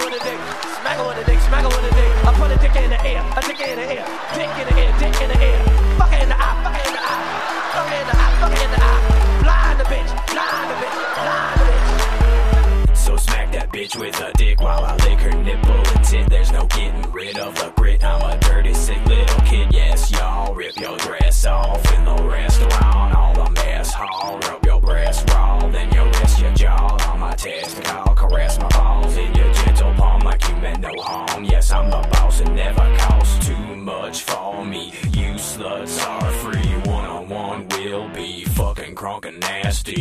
with a dick, smack her with a dick, smack her with a dick. I put a dick in the air, a dick in the air, dick in the air, dick in the air. Fuck her in the eye, fuck her in the eye, fuck her in the eye, fuck her in the eye. Blind the bitch, blind the bitch, blind the bitch. So smack that bitch with a dick while I lick her nipple and tit. There's no getting rid of the grit. I'm a dirty, sick little kid. Yes, y'all, rip your dress off in the restaurant. All the mess hall, rub your breast raw. Then you rest your jaw on my testicle. Caress my balls in your gentle palm like you meant no harm. Yes, I'm the boss, it never costs too much for me. You sluts are free, one-on-one will be fucking crunk and nasty.